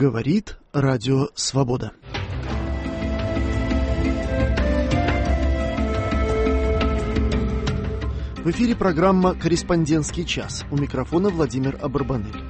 Говорит Радио Свобода. В эфире программа «Корреспондентский час». У микрофона Владимир Абарбанель.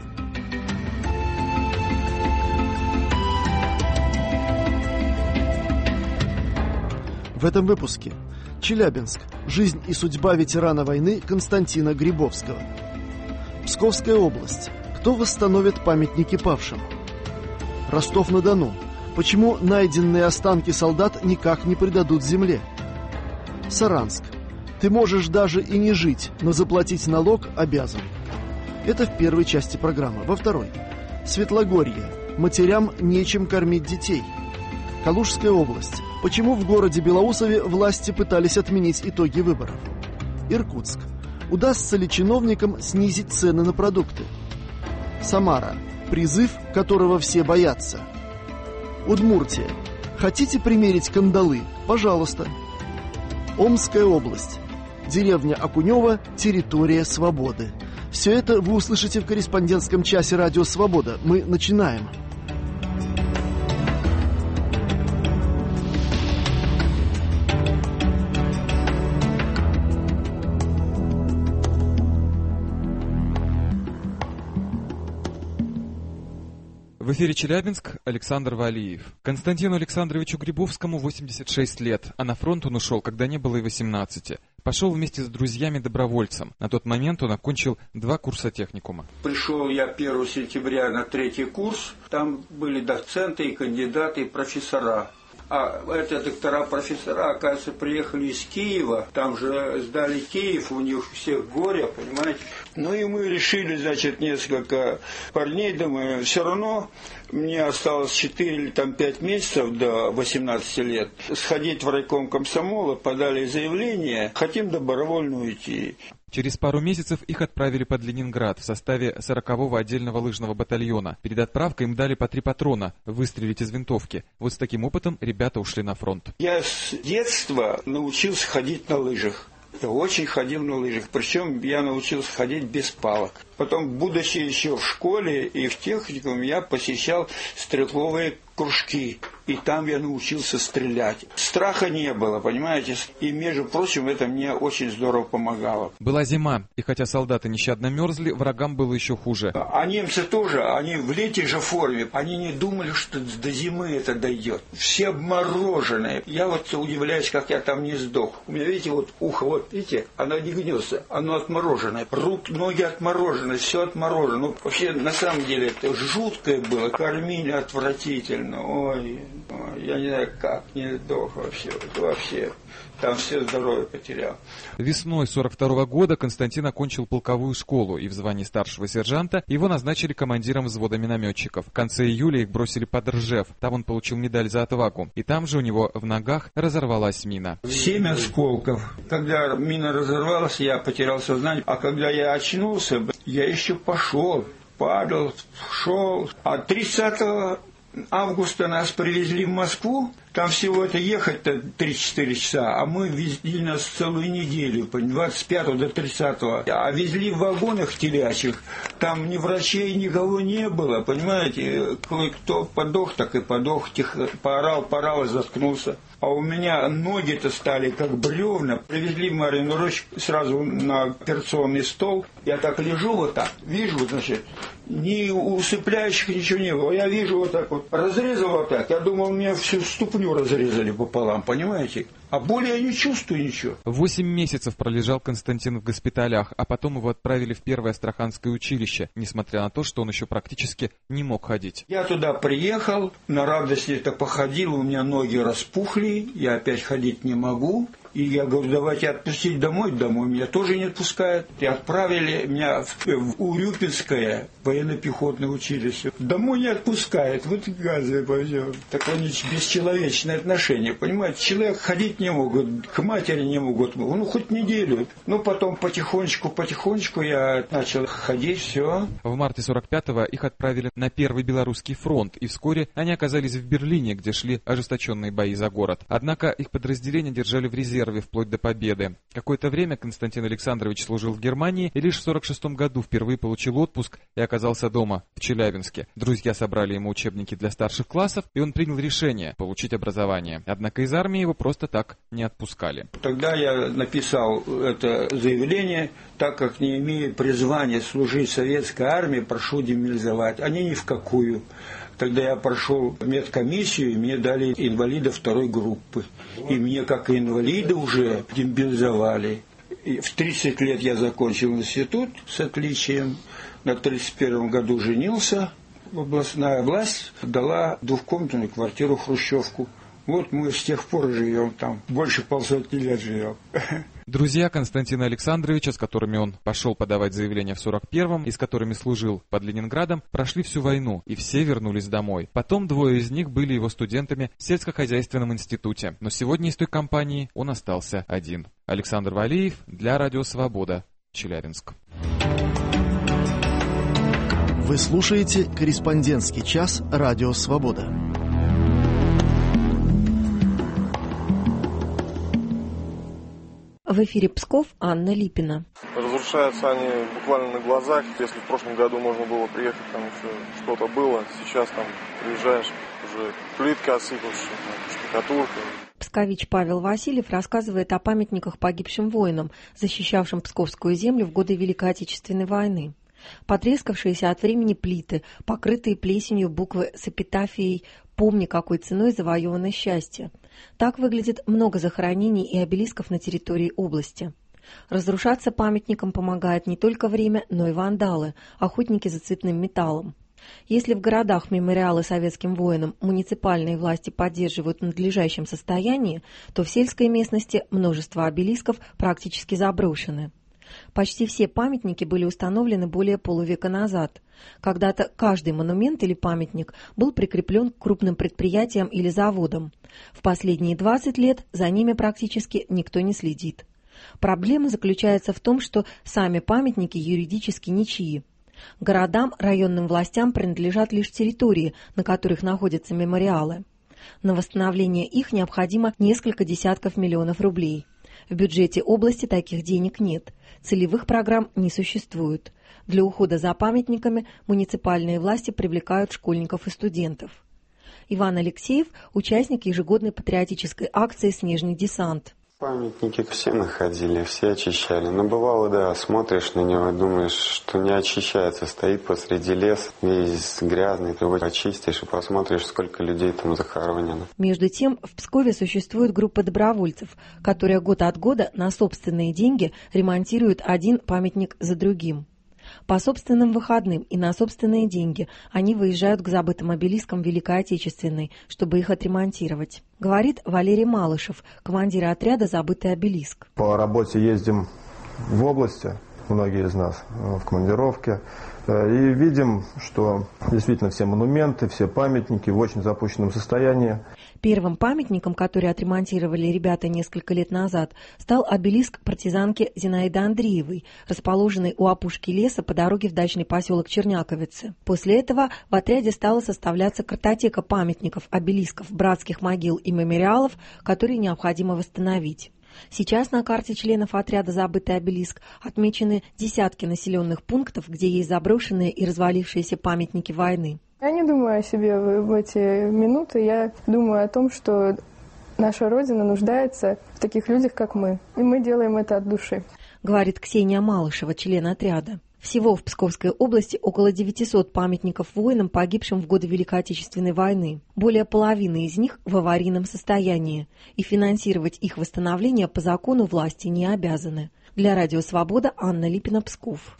В этом выпуске Челябинск. Жизнь и судьба ветерана войны Константина Грибовского. Псковская область. Кто восстановит памятники павшим? Ростов-на-Дону. Почему найденные останки солдат никак не предадут земле? Саранск. Ты можешь даже и не жить, но заплатить налог обязан. Это в первой части программы. Во второй. Светлогорье. Матерям нечем кормить детей. Калужская область. Почему в городе Белоусове власти пытались отменить итоги выборов? Иркутск. Удастся ли чиновникам снизить цены на продукты? Самара. Призыв, которого все боятся. Удмуртия. Хотите примерить кандалы? Пожалуйста. Омская область. Деревня Окунева. Территория свободы. Все это вы услышите в корреспондентском часе Радио Свобода. Мы начинаем. В эфире Челябинск, Александр Валиев. Константину Александровичу Грибовскому 86 лет, а на фронт он ушел, когда не было и 18. Пошел вместе с друзьями добровольцем. На тот момент он окончил 2 курса техникума. Пришел я 1 сентября на 3-й курс. Там были доценты, и кандидаты, и профессора. А эти доктора-профессора, оказывается, приехали из Киева. Там же сдали Киев, у них всех горе, понимаете. Ну и мы решили, значит, несколько парней, думаю, все равно мне осталось 4 или 5 месяцев до 18 лет. Сходить в райком комсомола, подали заявление, хотим добровольно уйти. Через пару месяцев их отправили под Ленинград в составе 40-го отдельного лыжного батальона. Перед отправкой им дали по 3 патрона выстрелить из винтовки. Вот с таким опытом ребята ушли на фронт. Я с детства научился ходить на лыжах. Я очень ходил на лыжах, причем я научился ходить без палок. Потом, будучи еще в школе и в техникуме, я посещал стрелковые кружки. И там я научился стрелять. Страха не было, понимаете? И, между прочим, это мне очень здорово помогало. Была зима, и хотя солдаты нещадно мерзли, врагам было еще хуже. А немцы тоже, они в летней же форме. Они не думали, что до зимы это дойдет. Все обмороженные. Я вот удивляюсь, как я там не сдох. У меня, видите, вот ухо, вот, видите, оно не гнется, оно отмороженное. Руки, ноги отморожены, все отморожено. Ну, вообще, на самом деле, это жуткое было. Кормили отвратительно. Ой, я не знаю, как не сдох вообще. Там все здоровье потерял. Весной 42-го года Константин окончил полковую школу, и в звании старшего сержанта его назначили командиром взвода минометчиков. В конце июля их бросили под Ржев. Там он получил медаль за отвагу. И там же у него в ногах разорвалась мина. 7 осколков. Когда мина разорвалась, я потерял сознание. А когда я очнулся, я еще пошел, падал, шел. А 30 августа нас привезли в Москву. Там всего это ехать-то 3-4 часа, а мы везли нас целую неделю, 25 до 30. А везли в вагонах телячьих, там ни врачей, никого не было, понимаете. Кто подох, так и подох, тихо, поорал и заткнулся. А у меня ноги-то стали как бревна. Привезли в Марьину Рощу сразу на операционный стол. Я так лежу вот так, вижу, значит, ни усыпляющих ничего не было. Я вижу вот так вот, разрезал вот так. Я думал, мне всю ступню разрезали пополам, понимаете? А боли я не чувствую ничего. 8 месяцев пролежал Константин в госпиталях, а потом его отправили в Первое Астраханское училище, несмотря на то, что он еще практически не мог ходить. Я туда приехал, на радости-то походил, у меня ноги распухли, я опять ходить не могу. И я говорю, давайте отпустить домой меня тоже не отпускают. И отправили меня в Урюпинское военно-пехотное училище. Домой не отпускают, вот газы пойдем. Такое бесчеловечное отношение, понимаете? Человек ходить не могут, к матери не могут, ну хоть неделю. Ну потом потихонечку я начал ходить, все. В марте 45-го их отправили на Первый Белорусский фронт, и вскоре они оказались в Берлине, где шли ожесточенные бои за город. Однако их подразделения держали в резерве резерве вплоть до победы. Какое-то время Константин Александрович служил в Германии и лишь в 1946 году впервые получил отпуск и оказался дома, в Челябинске. Друзья собрали ему учебники для старших классов, и он принял решение получить образование. Однако из армии его просто так не отпускали. Тогда я написал это заявление: так как не имею призвания служить в советской армии, прошу демобилизовать. Они ни в какую. Тогда я прошел медкомиссию, и мне дали инвалида второй группы. И мне, как и инвалида, уже демобилизовали. И в 30 лет я закончил институт с отличием. На 31 году женился. Областная власть дала двухкомнатную квартиру хрущевку. Вот мы с тех пор живем там. Больше 500 лет живем. Друзья Константина Александровича, с которыми он пошел подавать заявление в 41-м и с которыми служил под Ленинградом, прошли всю войну, и все вернулись домой. Потом 2 из них были его студентами в сельскохозяйственном институте. Но сегодня из той компании он остался один. Александр Валиев для Радио Свобода, Челябинск. Вы слушаете «Корреспондентский час» Радио Свобода. В эфире Псков, Анна Липина. Разрушаются они буквально на глазах. Если в прошлом году можно было приехать, там еще что-то было, сейчас там приезжаешь, уже плитка осыпавшая, штукатурка. Пскович Павел Васильев рассказывает о памятниках погибшим воинам, защищавшим Псковскую землю в годы Великой Отечественной войны. Потрескавшиеся от времени плиты, покрытые плесенью буквы с эпитафией «Помни, какой ценой завоевано счастье». Так выглядит много захоронений и обелисков на территории области. Разрушаться памятникам помогает не только время, но и вандалы, охотники за цветным металлом. Если в городах мемориалы советским воинам муниципальные власти поддерживают в надлежащем состоянии, то в сельской местности множество обелисков практически заброшены. Почти все памятники были установлены более полувека назад. Когда-то каждый монумент или памятник был прикреплен к крупным предприятиям или заводам. В последние 20 лет за ними практически никто не следит. Проблема заключается в том, что сами памятники юридически ничьи. Городам, районным властям принадлежат лишь территории, на которых находятся мемориалы. На восстановление их необходимо несколько десятков миллионов рублей. В бюджете области таких денег нет, целевых программ не существует. Для ухода за памятниками муниципальные власти привлекают школьников и студентов. Иван Алексеев – участник ежегодной патриотической акции «Снежный десант». Памятники все находили, все очищали. Но бывало, да, смотришь на него и думаешь, что не очищается, стоит посреди леса, весь грязный, ты его очистишь и посмотришь, сколько людей там захоронено. Между тем, в Пскове существует группа добровольцев, которая год от года на собственные деньги ремонтирует один памятник за другим. По собственным выходным и на собственные деньги они выезжают к забытым обелискам Великой Отечественной, чтобы их отремонтировать. Говорит Валерий Малышев, командир отряда «Забытый обелиск». По работе ездим в области, многие из нас в командировке, и видим, что действительно все монументы, все памятники в очень запущенном состоянии. Первым памятником, который отремонтировали ребята несколько лет назад, стал обелиск партизанки Зинаиды Андреевой, расположенный у опушки леса по дороге в дачный поселок Черняковицы. После этого в отряде стала составляться картотека памятников, обелисков, братских могил и мемориалов, которые необходимо восстановить. Сейчас на карте членов отряда «Забытый обелиск» отмечены десятки населенных пунктов, где есть заброшенные и развалившиеся памятники войны. Я не думаю о себе в эти минуты, я думаю о том, что наша Родина нуждается в таких людях, как мы, и мы делаем это от души. Говорит Ксения Малышева, член отряда. Всего в Псковской области около 900 памятников воинам, погибшим в годы Великой Отечественной войны. Более половины из них в аварийном состоянии, и финансировать их восстановление по закону власти не обязаны. Для Радио Свобода Анна Липина, Псков.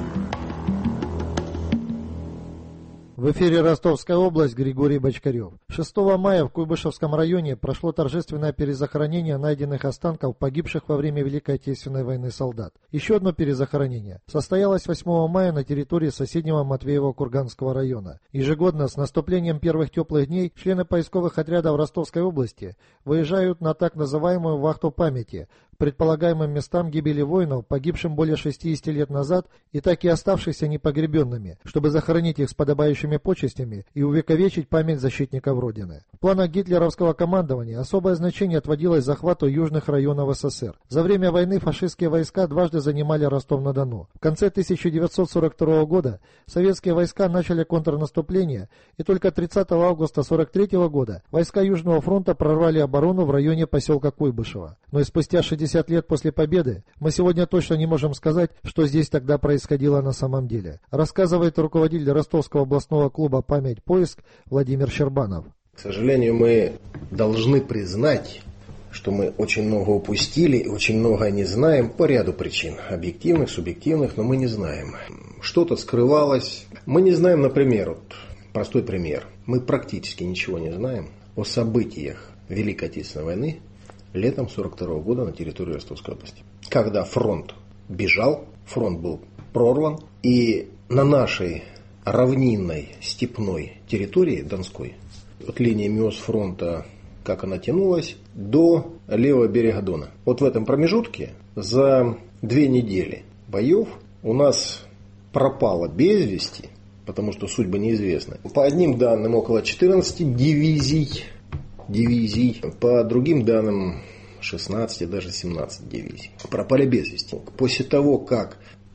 В эфире Ростовская область, Григорий Бочкарев. В 6 мая в Куйбышевском районе прошло торжественное перезахоронение найденных останков погибших во время Великой Отечественной войны солдат. Еще одно перезахоронение состоялось 8 мая на территории соседнего Матвеево-Курганского района. Ежегодно с наступлением первых теплых дней члены поисковых отрядов Ростовской области выезжают на так называемую вахту памяти к предполагаемым местам гибели воинов, погибшим более 60 лет назад и так и оставшихся непогребенными, чтобы захоронить их с подобающими почестями и увековечить память защитников Родины. В планах гитлеровского командования особое значение отводилось захвату южных районов СССР. За время войны фашистские войска дважды занимали Ростов-на-Дону. В конце 1942 года советские войска начали контрнаступление, и только 30 августа 1943 года войска Южного фронта прорвали оборону в районе поселка Куйбышево. Но и спустя 60 лет после победы мы сегодня точно не можем сказать, что здесь тогда происходило на самом деле, рассказывает руководитель Ростовского областного клуба «Память Поиск» Владимир Щербанов. К сожалению, мы должны признать, что мы очень много упустили и очень много не знаем по ряду причин. Объективных, субъективных, но мы не знаем. Что-то скрывалось. Мы не знаем, например, простой пример. Мы практически ничего не знаем о событиях Великой Отечественной войны летом 1942 года на территории Ростовской области. Когда фронт бежал, фронт был прорван, и на нашей равнинной степной территории Донской, от линии Мёс-фронта, как она тянулась, до левого берега Дона. Вот в этом промежутке за 2 недели боев у нас пропало без вести, потому что судьбы неизвестны. По одним данным около 14 дивизий, по другим данным 16, даже 17 дивизий пропали без вести. После того, как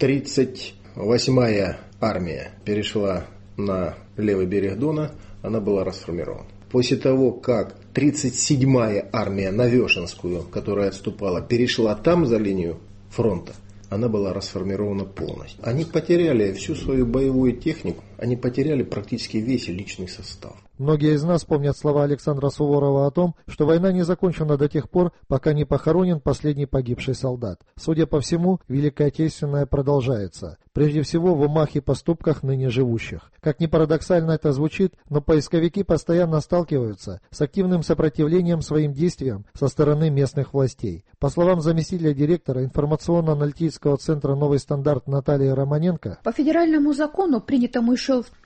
38-я армия перешла на левый берег Дона, она была расформирована. После того, как 37-я армия на Вешенскую, которая отступала, перешла там за линию фронта, она была расформирована полностью. Они потеряли всю свою боевую технику, они потеряли практически весь личный состав. Многие из нас помнят слова Александра Суворова о том, что война не закончена до тех пор, пока не похоронен последний погибший солдат. Судя по всему, Великая Отечественная продолжается. Прежде всего в умах и поступках ныне живущих. Как ни парадоксально это звучит, но поисковики постоянно сталкиваются с активным сопротивлением своим действиям со стороны местных властей. По словам заместителя директора информационно-аналитического центра «Новый стандарт» Натальи Романенко, по федеральному закону, принятому еще в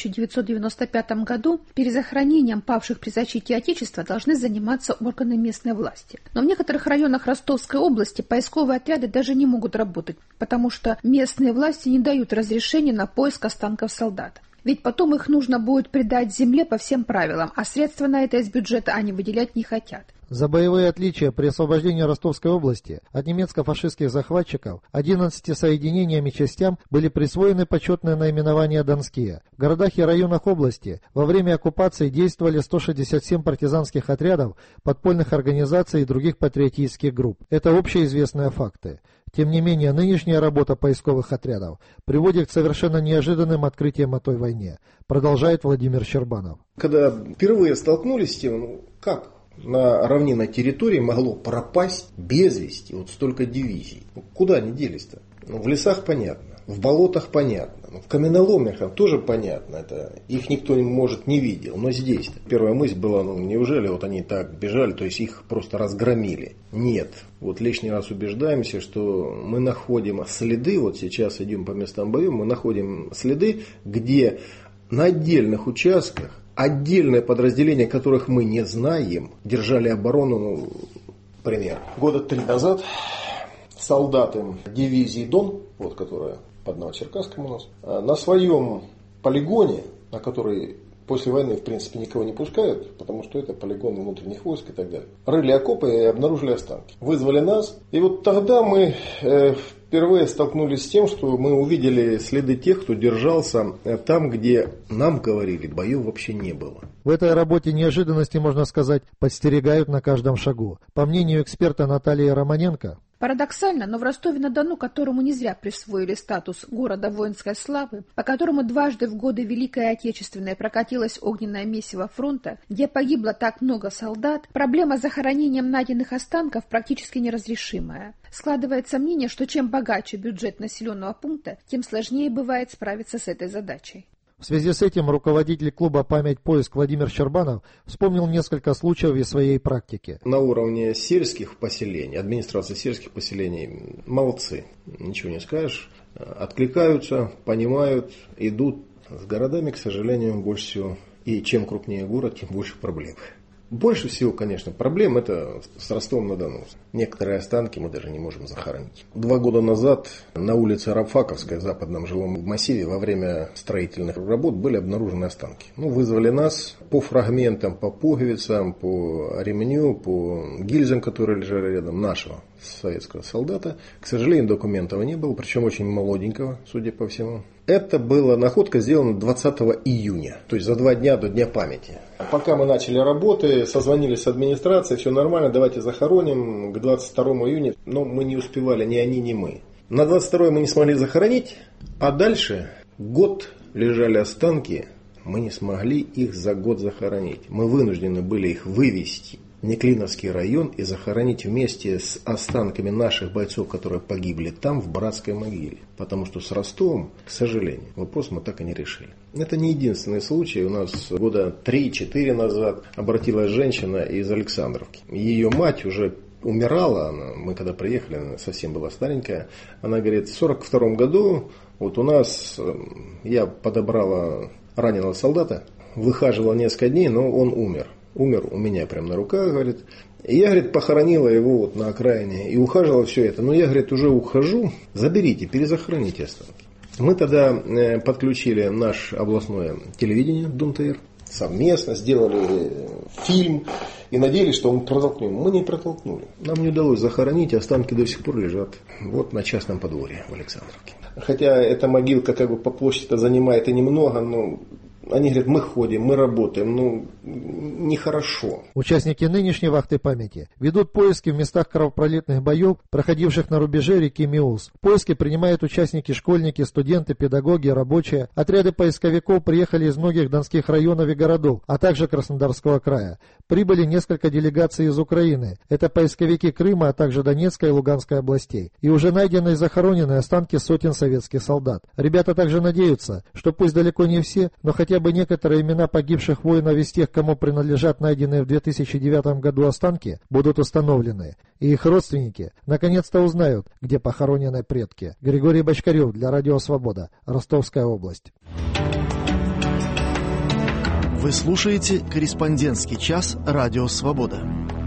1995 году, перезахоронением павших при защите Отечества должны заниматься органы местной власти. Но в некоторых районах Ростовской области поисковые отряды даже не могут работать, потому что местные власти не дают разрешения на поиск останков солдат. Ведь потом их нужно будет предать земле по всем правилам, а средства на это из бюджета они выделять не хотят. За боевые отличия при освобождении Ростовской области от немецко-фашистских захватчиков 11 соединениям и частям были присвоены почетные наименования «Донские». В городах и районах области во время оккупации действовали 167 партизанских отрядов, подпольных организаций и других патриотических групп. Это общеизвестные факты. Тем не менее, нынешняя работа поисковых отрядов приводит к совершенно неожиданным открытиям о той войне, продолжает Владимир Щербанов. Когда впервые столкнулись с тем, как на равнинной территории могло пропасть без вести вот столько дивизий. Куда они делись-то? В лесах понятно, в болотах понятно, в каменоломнях тоже понятно. Это их никто может не видел. Но здесь-то первая мысль была, неужели вот они так бежали, то есть их просто разгромили? Нет. Вот лишний раз убеждаемся, что мы находим следы, вот сейчас идем по местам боев, мы находим следы, где на отдельных участках отдельные подразделения, которых мы не знаем, держали оборону, пример. Года 3 назад солдаты дивизии Дон, вот которая под Новочеркасском у нас, на своем полигоне, на который после войны в принципе никого не пускают, потому что это полигон внутренних войск и так далее, рыли окопы и обнаружили останки. Вызвали нас, и вот тогда мы впервые столкнулись с тем, что мы увидели следы тех, кто держался там, где нам говорили, боев вообще не было. В этой работе неожиданности, можно сказать, подстерегают на каждом шагу. По мнению эксперта Натальи Романенко, парадоксально, но в Ростове-на-Дону, которому не зря присвоили статус города воинской славы, по которому дважды в годы Великой Отечественной прокатилось огненное месиво фронта, где погибло так много солдат, проблема с захоронением найденных останков практически неразрешимая. Складывается мнение, что чем богаче бюджет населенного пункта, тем сложнее бывает справиться с этой задачей. В связи с этим руководитель клуба «Память поиск» Владимир Щербанов вспомнил несколько случаев из своей практики. На уровне сельских поселений, администрации сельских поселений, молодцы, ничего не скажешь, откликаются, понимают, идут. С городами, к сожалению, больше всего, и чем крупнее город, тем больше проблем. Больше всего, конечно, проблем это с Ростовом-на-Дону. Некоторые останки мы даже не можем захоронить. 2 года назад на улице Рабфаковской, в западном жилом массиве, во время строительных работ были обнаружены останки. Вызвали нас по фрагментам, по пуговицам, по ремню, по гильзам, которые лежали рядом, нашего советского солдата. К сожалению, документов не было, причем очень молоденького, судя по всему. Это была находка сделана 20 июня, то есть за 2 дня до Дня памяти. Пока мы начали работы, созвонились с администрацией, все нормально, давайте захороним к 22 июня, но мы не успевали, ни они, ни мы. На 22 мы не смогли захоронить, а дальше год лежали останки, мы не смогли их за год захоронить. Мы вынуждены были их вывезти в Неклиновский район и захоронить вместе с останками наших бойцов, которые погибли там, в братской могиле. Потому что с Ростовом, к сожалению, вопрос мы так и не решили. Это не единственный случай. У нас года 3-4 назад обратилась женщина из Александровки. Ее мать уже умирала, мы когда приехали, она совсем была старенькая. Она говорит, в 1942 году вот у нас я подобрала раненого солдата, выхаживала несколько дней, но он умер. Умер у меня прямо на руках, говорит. И я, говорит, похоронила его вот на окраине и ухаживала все это. Но я, говорит, уже ухожу, заберите, перезахороните останки. Мы тогда подключили наше областное телевидение ДУНТР, совместно сделали фильм и надеялись, что мы протолкнем. Мы не протолкнули. Нам не удалось захоронить, останки до сих пор лежат вот на частном подворье в Александровке. Хотя эта могилка как бы по площади занимает и немного, но они говорят, мы ходим, мы работаем, нехорошо. Участники нынешней вахты памяти ведут поиски в местах кровопролитных боев, проходивших на рубеже реки Миус. В поиске принимают участники, школьники, студенты, педагоги, рабочие. Отряды поисковиков приехали из многих донских районов и городов, а также Краснодарского края. Прибыли несколько делегаций из Украины. Это поисковики Крыма, а также Донецкой и Луганской областей. И уже найдены и захоронены останки сотен советских солдат. Ребята также надеются, что пусть далеко не все, но хотя бы некоторые имена погибших воинов из тех, кому принадлежат найденные в 2009 году останки, будут установлены. И их родственники наконец-то узнают, где похоронены предки. Григорий Бочкарев для Радио Свобода, Ростовская область. Вы слушаете «Корреспондентский час» Радио Свобода.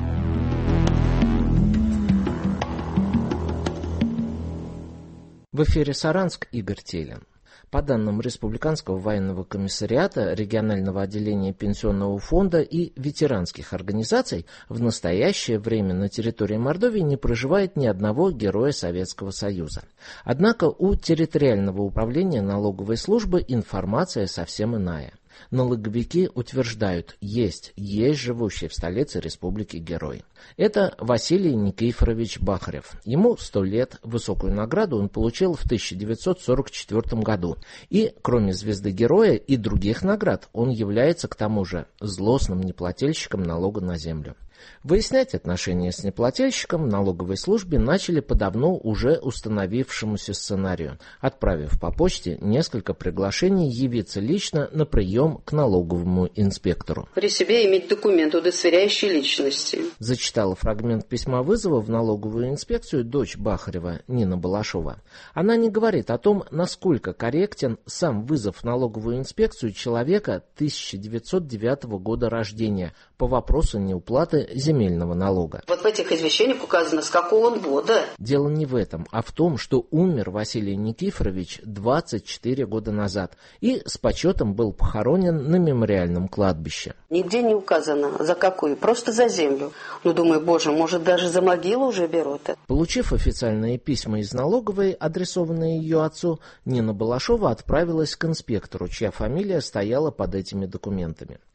В эфире Саранск, Игорь Телин. По данным Республиканского военного комиссариата, регионального отделения Пенсионного фонда и ветеранских организаций, в настоящее время на территории Мордовии не проживает ни одного героя Советского Союза. Однако у территориального управления налоговой службы информация совсем иная. Налоговики утверждают, есть живущий в столице республики герой. Это Василий Никифорович Бахарев. Ему 100 лет, высокую награду он получил в 1944 году. И, кроме звезды героя и других наград, он является, к тому же, злостным неплательщиком налога на землю. Выяснять отношения с неплательщиком в налоговой службе начали по давно уже установившемуся сценарию, отправив по почте несколько приглашений явиться лично на прием к налоговому инспектору. При себе иметь документ, удостоверяющий личности. Зачитала фрагмент письма вызова в налоговую инспекцию дочь Бахарева, Нина Балашова. Она не говорит о том, насколько корректен сам вызов в налоговую инспекцию человека 1909 года рождения по вопросу неуплаты земельного налога. Вот в этих извещениях указано, с какого он года. Дело не в этом, а в том, что умер Василий Никифорович 24 года назад и с почетом был похоронен на мемориальном кладбище. Нигде не указано, за какую, просто за землю. Думаю, боже, может, даже за могилу уже берут. Получив официальные письма из налоговой, адресованные ее отцу, Нина Балашова отправилась к инспектору, чья фамилия стояла под этими документами.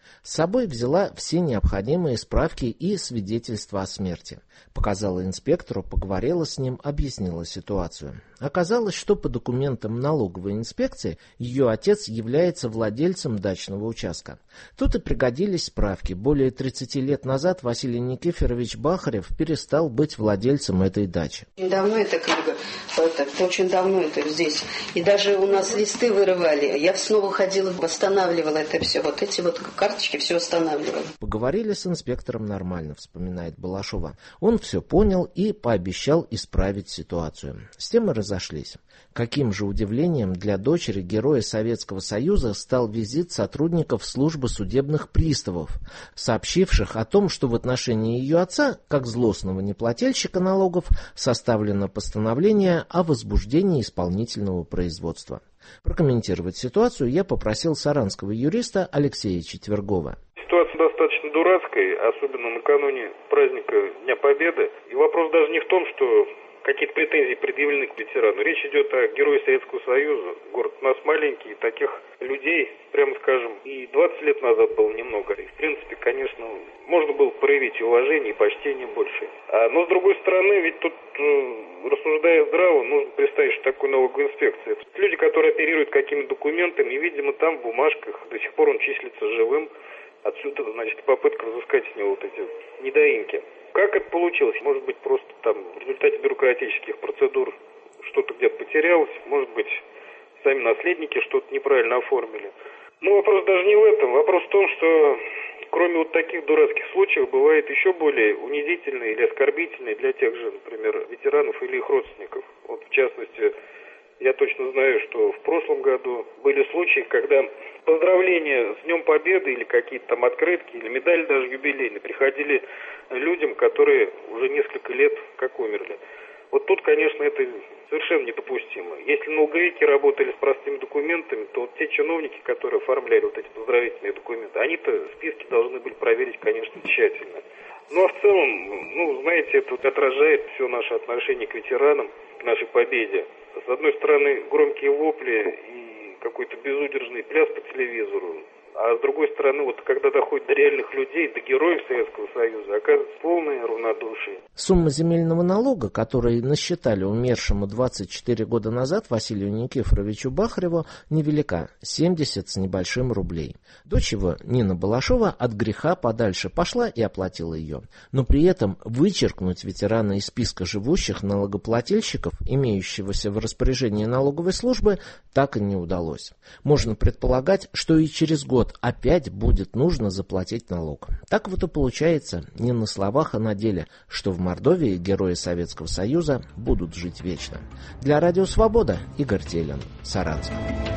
С собой взяла все необходимые справки и свидетельства о смерти. Показала инспектору, поговорила с ним, объяснила ситуацию. Оказалось, что по документам налоговой инспекции ее отец является владельцем дачного участка. Тут и пригодились справки. Более 30 лет назад Василий Никифорович Бахарев перестал быть владельцем этой дачи. Давно эта книга, очень давно это здесь. И даже у нас листы вырывали. Я снова ходила, восстанавливала это все. Вот эти вот карточки все восстанавливала. Поговорили с инспектором нормально, вспоминает Балашова. Он все понял и пообещал исправить ситуацию. С тем и разошлись. Каким же удивлением для дочери героя Советского Союза стал визит сотрудников службы судебных приставов, сообщивших о том, что в отношении ее отца, как злостного неплательщика налогов, составлено постановление о возбуждении исполнительного производства. Прокомментировать ситуацию я попросил саранского юриста Алексея Четвергова. Ситуация достаточно дурацкая, особенно накануне праздника Дня Победы. И вопрос даже не в том, что какие-то претензии предъявлены к ветерану. Речь идет о герое Советского Союза. Город у нас маленький, таких людей, прямо скажем, и 20 лет назад было немного. И, в принципе, конечно, можно было проявить и уважение, и почтение больше. Но, с другой стороны, ведь тут, рассуждая здраво, нужно представить, что такое налоговая инспекция. Это люди, которые оперируют какими-то документами, и, видимо, там в бумажках до сих пор он числится живым. Отсюда, значит, попытка взыскать с него вот эти недоимки. Как это получилось? Может быть, просто там в результате бюрократических процедур что-то где-то потерялось, может быть, сами наследники что-то неправильно оформили. Но вопрос даже не в этом. Вопрос в том, что кроме вот таких дурацких случаев бывает еще более унизительные или оскорбительные для тех же, например, ветеранов или их родственников. Вот в частности, я точно знаю, что в прошлом году были случаи, когда поздравления с Днем Победы или какие-то там открытки, или медали даже юбилейные приходили людям, которые уже несколько лет как умерли. Вот тут, конечно, это совершенно недопустимо. Если налоговики работали с простыми документами, то вот те чиновники, которые оформляли вот эти поздравительные документы, они-то списки должны были проверить, конечно, тщательно. Ну а в целом, знаете, это вот отражает все наше отношение к ветеранам, к нашей победе. С одной стороны, громкие вопли и какой-то безудержный пляс по телевизору, а с другой стороны, вот когда доходит до реальных людей, до героев Советского Союза, оказывается полное равнодушие. Сумма земельного налога, который насчитали умершему 24 года назад Василию Никифоровичу Бахареву, невелика – 70 с небольшим рублей. Дочь его, Нина Балашова, от греха подальше пошла и оплатила ее. Но при этом вычеркнуть ветерана из списка живущих налогоплательщиков, имеющегося в распоряжении налоговой службы, так и не удалось. Можно предполагать, что и через год опять будет нужно заплатить налог. Так вот и получается, не на словах, а на деле, что в Мордовии герои Советского Союза будут жить вечно. Для Радио Свобода Игорь Телин, Саранск.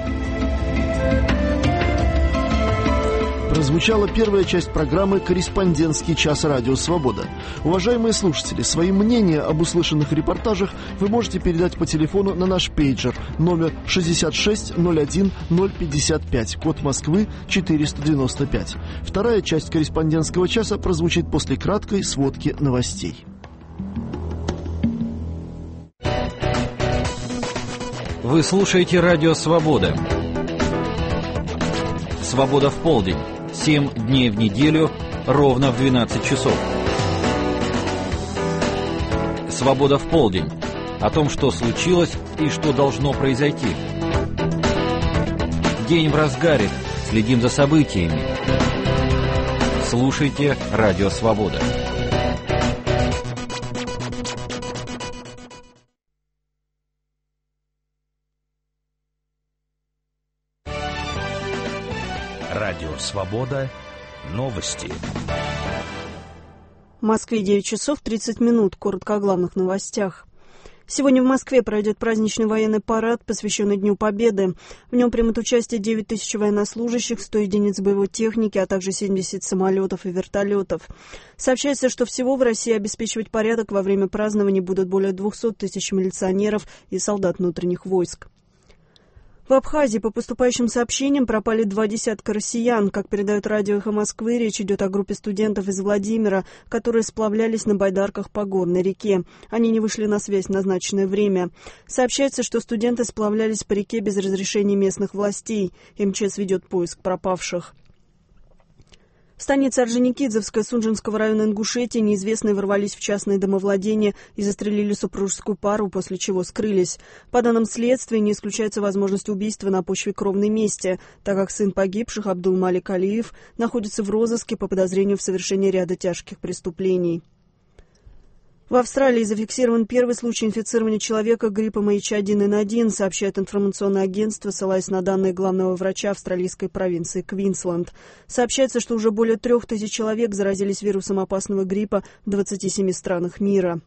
Прозвучала первая часть программы «Корреспондентский час Радио Свобода». Уважаемые слушатели, свои мнения об услышанных репортажах вы можете передать по телефону на наш пейджер номер 6601-055, код Москвы 495. Вторая часть «Корреспондентского часа» прозвучит после краткой сводки новостей. Вы слушаете Радио Свобода. Свобода в полдень. 7 дней в неделю, ровно в 12 часов. Свобода в полдень. О том, что случилось и что должно произойти. День в разгаре. Следим за событиями. Слушайте Радио Свобода. Радио Свобода. Новости. В Москве 9 часов 30 минут. Коротко о главных новостях. Сегодня в Москве пройдет праздничный военный парад, посвященный Дню Победы. В нем примут участие 9 тысяч военнослужащих, 100 единиц боевой техники, а также 70 самолетов и вертолетов. Сообщается, что всего в России обеспечивать порядок во время празднования будут более 200 тысяч милиционеров и солдат внутренних войск. В Абхазии по поступающим сообщениям пропали 20 россиян. Как передает радио «Эхо Москвы», речь идет о группе студентов из Владимира, которые сплавлялись на байдарках по горной реке. Они не вышли на связь в назначенное время. Сообщается, что студенты сплавлялись по реке без разрешения местных властей. МЧС ведет поиск пропавших. В станице Орджоникидзевская Сунжинского района Ингушетии неизвестные ворвались в частное домовладение и застрелили супружескую пару, после чего скрылись. По данным следствия, не исключается возможность убийства на почве кровной мести, так как сын погибших, Абдулмалик Алиев, находится в розыске по подозрению в совершении ряда тяжких преступлений. В Австралии зафиксирован первый случай инфицирования человека гриппом H1N1, сообщает информационное агентство, ссылаясь на данные главного врача австралийской провинции Квинсленд. Сообщается, что уже более 3000 человек заразились вирусом опасного гриппа в 27 странах мира.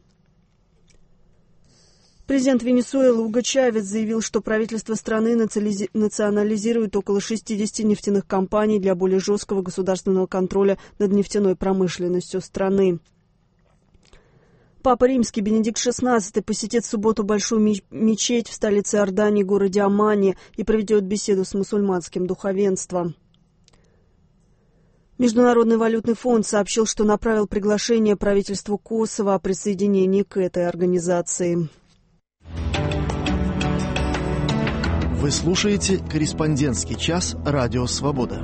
Президент Венесуэлы Уго Чавес заявил, что правительство страны национализирует около 60 нефтяных компаний для более жесткого государственного контроля над нефтяной промышленностью страны. Папа Римский Бенедикт XVI посетит в субботу большую мечеть в столице Иордании, городе Аммане, и проведет беседу с мусульманским духовенством. Международный валютный фонд сообщил, что направил приглашение правительству Косово о присоединении к этой организации. Вы слушаете «Корреспондентский час» Радио «Свобода».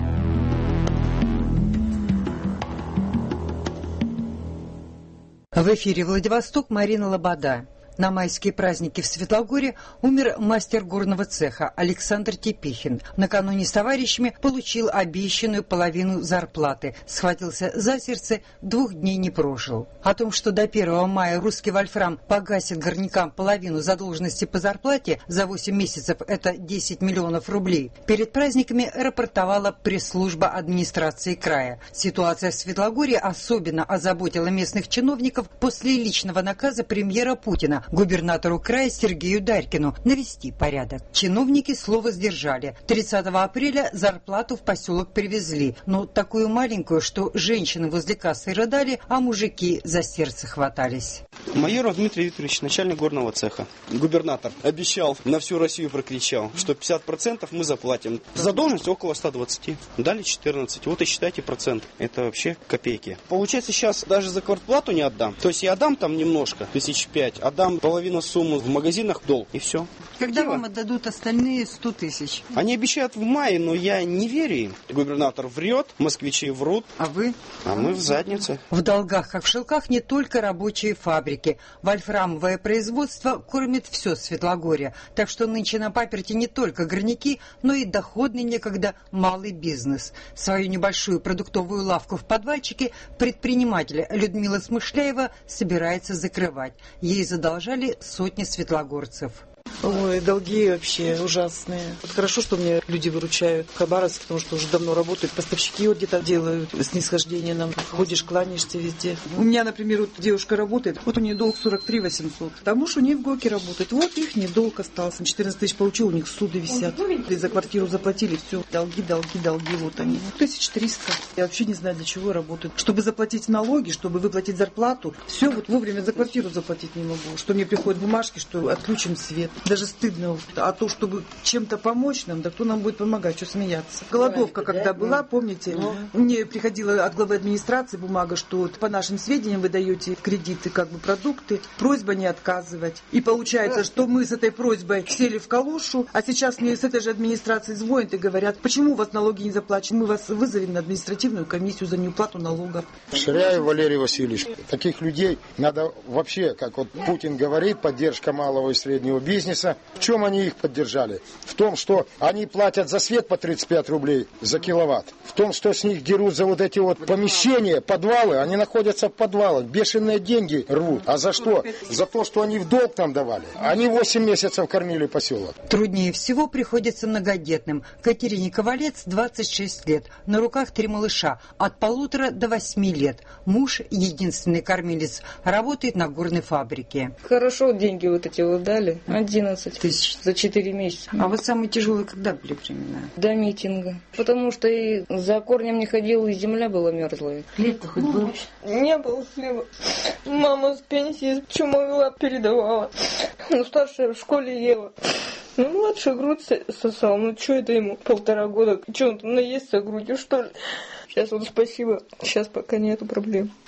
В эфире Владивосток, Марина Лобода. На майские праздники в Светлогоре умер мастер горного цеха Александр Тепихин. Накануне с товарищами получил обещанную половину зарплаты. Схватился за сердце, 2 дней не прожил. О том, что до 1 мая русский вольфрам погасит горнякам половину задолженности по зарплате за 8 месяцев, это 10 миллионов рублей, перед праздниками рапортовала пресс-служба администрации края. Ситуация в Светлогоре особенно озаботила местных чиновников после личного наказа премьера Путина губернатору края Сергею Дарькину навести порядок. Чиновники слово сдержали. 30 апреля зарплату в поселок привезли, но такую маленькую, что женщины возле кассы рыдали, а мужики за сердце хватались. Майоров Дмитрий Викторович, начальник горного цеха. Губернатор обещал, на всю Россию прокричал, что 50% мы заплатим. Задолженность около 120. Дали 14. Вот и считайте процент. Это вообще копейки. Получается, сейчас даже за квартплату не отдам. То есть я отдам там немножко, 5 отдам половину суммы в магазинах долг, и все. Когда вам отдадут остальные 100 тысяч? Они обещают в мае, но я не верю им. Губернатор врет, москвичи врут. А вы? А мы в заднице. В долгах, как в шелках, не только рабочие фабрики. Вольфрамовое производство кормит все Светлогорье. Так что нынче на паперти не только горняки, но и доходный некогда малый бизнес. Свою небольшую продуктовую лавку в подвальчике предприниматель Людмила Смышляева собирается закрывать. Ей задолжали сотни светлогорцев. Ой, долги вообще ужасные. Вот хорошо, что мне люди выручают в Хабаровске, потому что уже давно работают. Поставщики вот где-то делают снисхождение нам. Ходишь, кланяешься везде. У меня, например, вот девушка работает, вот у нее долг 43 800. Потому что у нее в ГОКе работает. Вот их не долг остался. 14 тысяч получил, у них суды висят. И за квартиру заплатили, все. Долги, вот они. 1300. Я вообще не знаю, для чего я работаю. Чтобы заплатить налоги, чтобы выплатить зарплату. Все вот вовремя за квартиру заплатить не могу. Что мне приходят бумажки, что отключим свет. Даже стыдно. А то, чтобы чем-то помочь нам, да кто нам будет помогать, что смеяться. Голодовка, когда была, помните, мне приходила от главы администрации бумага, что вот по нашим сведениям вы даете кредиты, как бы продукты, просьба не отказывать. И получается, что мы с этой просьбой сели в калошу, а сейчас мне с этой же администрации звонят и говорят, почему у вас налоги не заплачены, мы вас вызовем на административную комиссию за неуплату налогов. Ширяев Валерий Васильевич, таких людей надо вообще, как вот Путин говорит, поддержка малого и среднего бизнеса. В чем они их поддержали? В том, что они платят за свет по 35 рублей за киловатт. В том, что с них дерут за вот эти вот помещения, подвалы. Они находятся в подвалах. Бешеные деньги рвут. А за что? За то, что они в долг нам давали. Они 8 месяцев кормили поселок. Труднее всего приходится многодетным. Катерине Ковалец 26 лет. На руках 3 малыша. От 1,5 до 8 лет. Муж, единственный кормилец, работает на горной фабрике. Хорошо деньги вот эти вот дали. 11 тысяч за 4 месяца. А вот самые тяжелые когда были времена? До митинга. Потому что и за корнем не ходил, и земля была мерзлая. Хлеб-то хоть был? Не было хлеба. Мама с пенсии, что могла, передавала. Ну, старшая в школе ела. Ну, младший грудь сосал. Ну, что это ему? 1,5 года. Что он там наестся грудью, что ли? Сейчас вот спасибо. Сейчас пока нету проблем.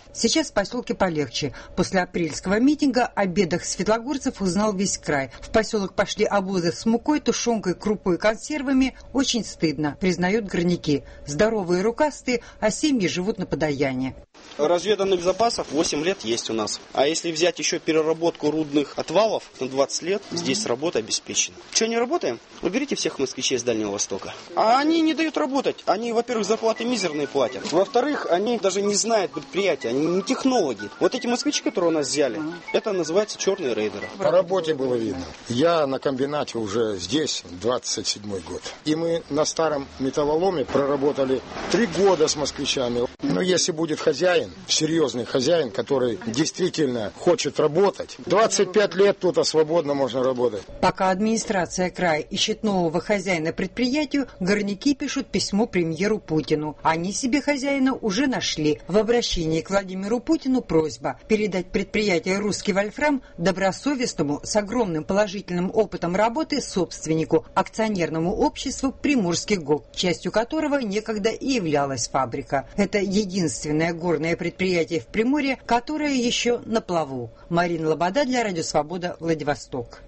Сейчас в поселке полегче. После апрельского митинга о бедах светлогорцев узнал весь край. В поселок пошли обозы с мукой, тушенкой, крупой и консервами. Очень стыдно, признают горняки. Здоровые рукастые, а семьи живут на подаяние. Разведанных запасов 8 лет есть у нас. А если взять еще переработку рудных отвалов на 20 лет, здесь работа обеспечена. Что, не работаем? Вы берите всех москвичей с Дальнего Востока. А они не дают работать. Они, во-первых, зарплаты мизерные платят. Во-вторых, они даже не знают предприятия, они не технологи. Вот эти москвичи, которые у нас взяли, это называется черные рейдеры. По работе было видно. Я на комбинате уже здесь 27-й год. И мы на старом металлоломе проработали 3 года с москвичами. Но если будет хозяин, серьезный хозяин, который действительно хочет работать, 25 лет тут свободно можно работать. Пока администрация края ищет нового хозяина предприятию, горняки пишут письмо премьеру Путину. Они себе хозяина уже нашли. В обращении к Владимиру Путину просьба передать предприятие «Русский вольфрам» добросовестному, с огромным положительным опытом работы собственнику, акционерному обществу «Приморский ГОК», частью которого некогда и являлась фабрика. Это единственное горное предприятие в Приморье, которое еще на плаву. Марина Лобода для Радио Свобода, Владивосток.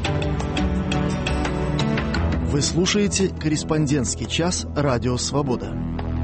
Вы слушаете «Корреспондентский час» Радио Свобода.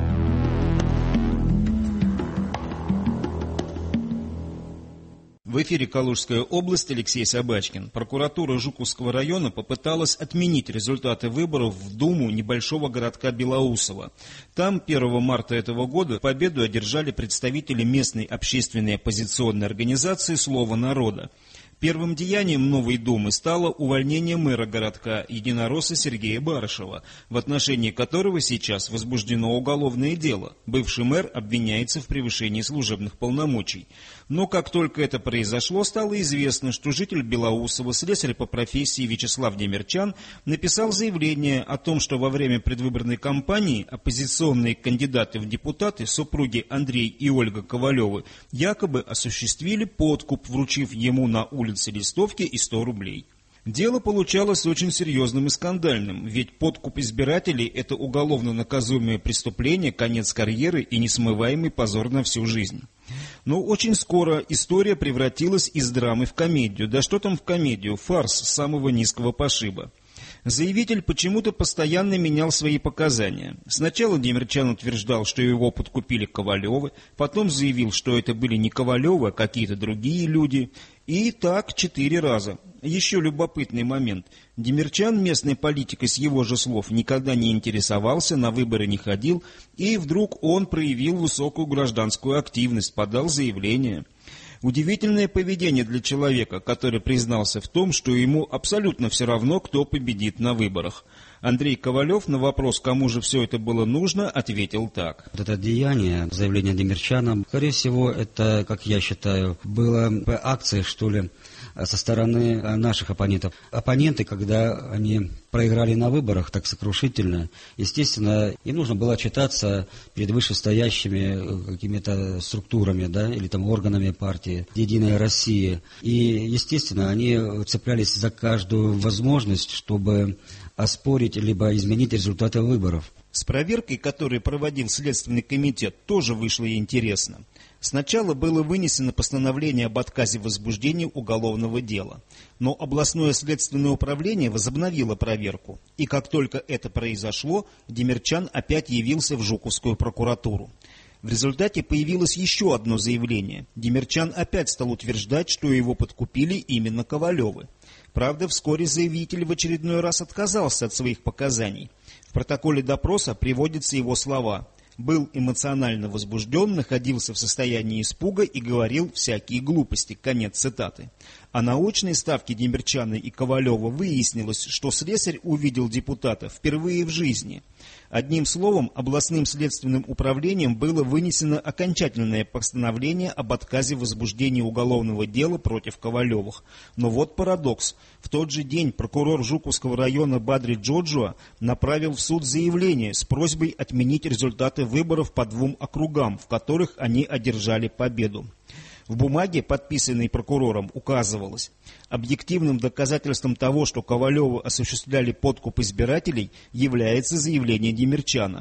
В эфире Калужская область, Алексей Собачкин. Прокуратура Жуковского района попыталась отменить результаты выборов в Думу небольшого городка Белоусово. Там 1 марта этого года победу одержали представители местной общественной оппозиционной организации «Слово народа». Первым деянием новой Думы стало увольнение мэра городка, единоросса Сергея Барышева, в отношении которого сейчас возбуждено уголовное дело. Бывший мэр обвиняется в превышении служебных полномочий. Но как только это произошло, стало известно, что житель Белоусова, слесарь по профессии Вячеслав Демирчан, написал заявление о том, что во время предвыборной кампании оппозиционные кандидаты в депутаты, супруги Андрей и Ольга Ковалевы, якобы осуществили подкуп, вручив ему на улице листовки и 100 рублей. Дело получалось очень серьезным и скандальным, ведь подкуп избирателей – это уголовно наказуемое преступление, конец карьеры и несмываемый позор на всю жизнь. Но очень скоро история превратилась из драмы в комедию. Да что там в комедию, фарс самого низкого пошиба. Заявитель почему-то постоянно менял свои показания. Сначала Демирчан утверждал, что его подкупили Ковалевы, потом заявил, что это были не Ковалевы, а какие-то другие люди. И так 4 раза. Еще любопытный момент. Демирчан местной политикой, с его же слов, никогда не интересовался, на выборы не ходил, и вдруг он проявил высокую гражданскую активность, подал заявление. Удивительное поведение для человека, который признался в том, что ему абсолютно все равно, кто победит на выборах. Андрей Ковалев на вопрос, кому же все это было нужно, ответил так. Это деяние, заявление Демирчана, скорее всего, это, как я считаю, было акция, что ли, со стороны наших оппонентов. Оппоненты, когда они проиграли на выборах так сокрушительно, естественно, им нужно было отчитаться перед вышестоящими какими-то структурами, да, или там органами партии «Единая Россия». И, естественно, они цеплялись за каждую возможность, чтобы оспорить либо изменить результаты выборов. С проверкой, которую проводил Следственный комитет, тоже вышло интересно. Сначала было вынесено постановление об отказе в возбуждении уголовного дела, но областное следственное управление возобновило проверку, и как только это произошло, Демирчан опять явился в Жуковскую прокуратуру. В результате появилось еще одно заявление. Демирчан опять стал утверждать, что его подкупили именно Ковалевы. Правда, вскоре заявитель в очередной раз отказался от своих показаний. В протоколе допроса приводятся его слова: «Был эмоционально возбужден, находился в состоянии испуга и говорил всякие глупости». Конец цитаты. А на очной ставке Демирчана и Ковалева выяснилось, что слесарь увидел депутата впервые в жизни. Одним словом, областным следственным управлением было вынесено окончательное постановление об отказе в возбуждении уголовного дела против Ковалевых. Но вот парадокс. В тот же день прокурор Жуковского района Бадри Джоджуа направил в суд заявление с просьбой отменить результаты выборов по 2 округам, в которых они одержали победу. В бумаге, подписанной прокурором, указывалось: объективным доказательством того, что Ковалевы осуществляли подкуп избирателей, является заявление Демирчана.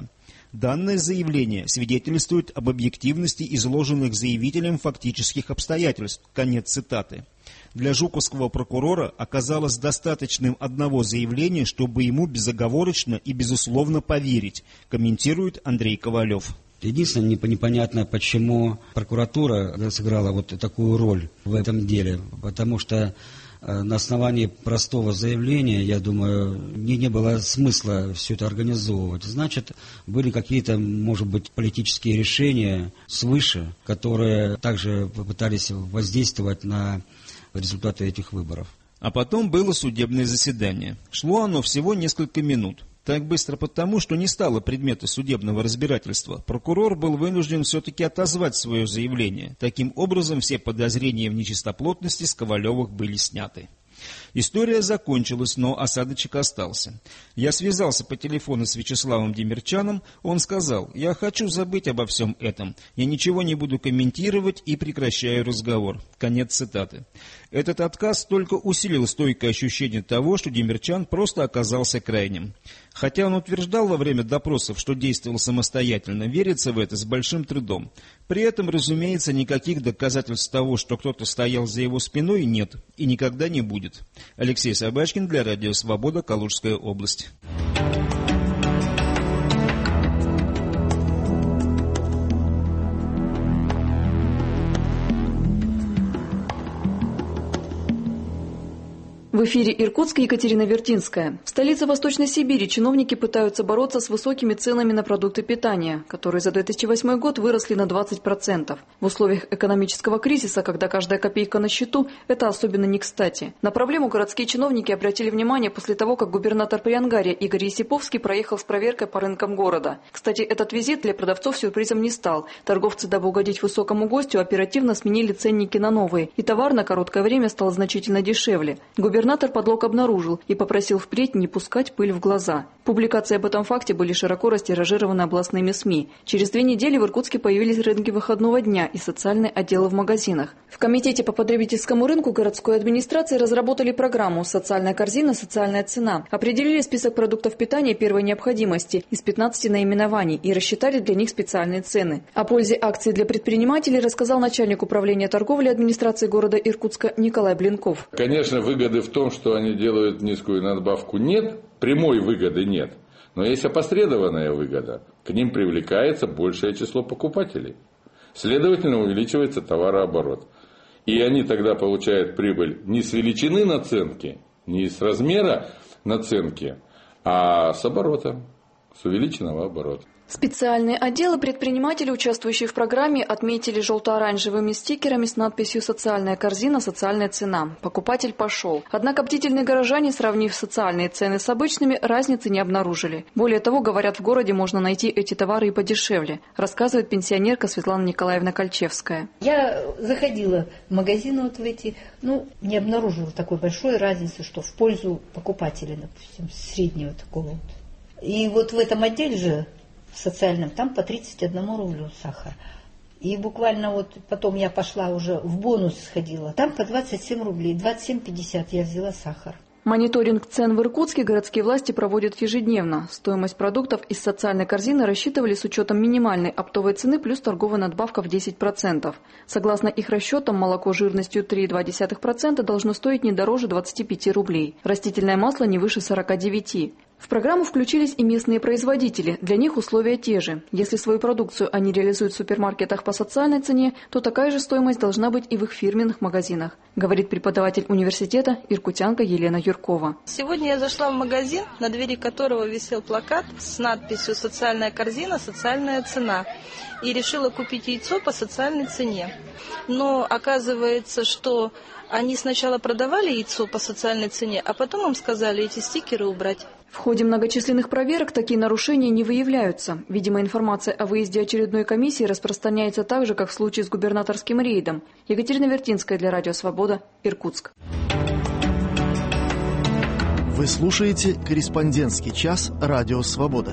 Данное заявление свидетельствует об объективности изложенных заявителем фактических обстоятельств. Конец цитаты. Для жуковского прокурора оказалось достаточным одного заявления, чтобы ему безоговорочно и безусловно поверить, комментирует Андрей Ковалев. Единственное, непонятно, почему прокуратура сыграла вот такую роль в этом деле, потому что на основании простого заявления, я думаю, не было смысла все это организовывать. Значит, были какие-то, может быть, политические решения свыше, которые также попытались воздействовать на результаты этих выборов. А потом было судебное заседание. Шло оно всего несколько минут. Так быстро потому, что не стало предмета судебного разбирательства. Прокурор был вынужден все-таки отозвать свое заявление. Таким образом, все подозрения в нечистоплотности с Ковалевых были сняты. История закончилась, но осадочек остался. Я связался по телефону с Вячеславом Демирчаном. Он сказал: «Я хочу забыть обо всем этом. Я ничего не буду комментировать и прекращаю разговор». Конец цитаты. Этот отказ только усилил стойкое ощущение того, что Демирчан просто оказался крайним. Хотя он утверждал во время допросов, что действовал самостоятельно, верится в это с большим трудом. При этом, разумеется, никаких доказательств того, что кто-то стоял за его спиной, нет и никогда не будет. Алексей Собачкин для Радио Свобода, Калужская область. В эфире Иркутск, Екатерина Вертинская. В столице Восточной Сибири чиновники пытаются бороться с высокими ценами на продукты питания, которые за 2008 год выросли на 20%. В условиях экономического кризиса, когда каждая копейка на счету, это особенно не кстати. На проблему городские чиновники обратили внимание после того, как губернатор Приангария Игорь Есиповский проехал с проверкой по рынкам города. Кстати, этот визит для продавцов сюрпризом не стал. Торговцы, дабы угодить высокому гостю, оперативно сменили ценники на новые, и товар на короткое время стал значительно дешевле. Губернатор подлог обнаружил и попросил впредь не пускать пыль в глаза. Публикации об этом факте были широко растиражированы областными СМИ. Через 2 недели в Иркутске появились рынки выходного дня и социальные отделы в магазинах. В Комитете по потребительскому рынку городской администрации разработали программу «Социальная корзина. Социальная цена». Определили список продуктов питания первой необходимости из 15 наименований и рассчитали для них специальные цены. О пользе акции для предпринимателей рассказал начальник управления торговли администрации города Иркутска Николай Блинков. Конечно, выгоды в том, что они делают низкую надбавку, нет. Прямой выгоды нет. Но есть опосредованная выгода. К ним привлекается большее число покупателей. Следовательно, увеличивается товарооборот. И они тогда получают прибыль не с величины наценки, не с размера наценки, а с оборота, с увеличенного оборота. Специальные отделы предпринимателей, участвующие в программе, отметили желто-оранжевыми стикерами с надписью «Социальная корзина. Социальная цена». Покупатель пошел. Однако бдительные горожане, сравнив социальные цены с обычными, разницы не обнаружили. Более того, говорят, в городе можно найти эти товары и подешевле, рассказывает пенсионерка Светлана Николаевна Кольчевская. Я заходила в магазины вот в эти, не обнаружила такой большой разницы, что в пользу покупателя, допустим, среднего такого вот. И вот в этом отделе же, в социальном, там по 31 рублю сахар. И буквально вот потом я пошла уже в бонус сходила, там по 27 рублей, 27,50 я взяла сахар. Мониторинг цен в Иркутске городские власти проводят ежедневно. Стоимость продуктов из социальной корзины рассчитывали с учетом минимальной оптовой цены плюс торговая надбавка в 10%. Согласно их расчетам, молоко жирностью 3,2% должно стоить не дороже 25 рублей. Растительное масло не выше 49. В программу включились и местные производители. Для них условия те же. Если свою продукцию они реализуют в супермаркетах по социальной цене, то такая же стоимость должна быть и в их фирменных магазинах, говорит преподаватель университета иркутянка Елена Юркова. Сегодня я зашла в магазин, на двери которого висел плакат с надписью «Социальная корзина. Социальная цена». И решила купить яйцо по социальной цене. Но оказывается, что они сначала продавали яйцо по социальной цене, а потом им сказали эти стикеры убрать. В ходе многочисленных проверок такие нарушения не выявляются. Видимо, информация о выезде очередной комиссии распространяется так же, как в случае с губернаторским рейдом. Екатерина Вертинская для Радио Свобода, Иркутск. Вы слушаете «Корреспондентский час» Радио Свобода.